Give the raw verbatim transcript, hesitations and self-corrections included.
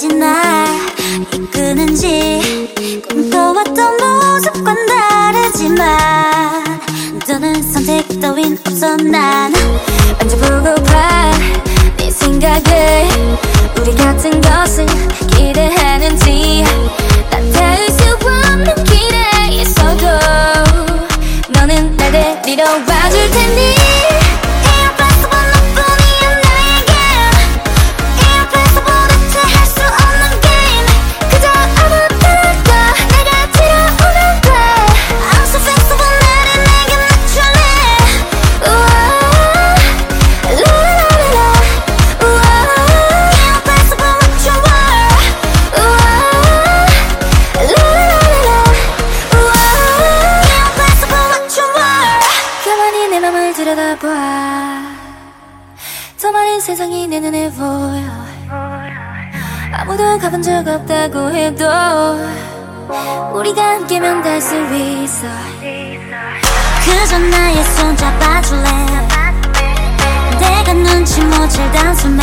무엇인지 날 이끄는지 꿈꿔왔던 모습과는 다르지만 너는 선택 따윈 없어. 난 만져보고파 네 생각을 우리 같은 것을 기대하는지 난 닿을 수 없는 길에 있어도 너는 날 데리러 와줄 테니 들여다봐. 더 많은 세상이 내 눈에 보여. 아무도 가본 적 없다고 해도 우리가 함께면 닿을 수 있어. 그저 나의 손 잡아줄래. 내가 눈치 못 챌 단숨에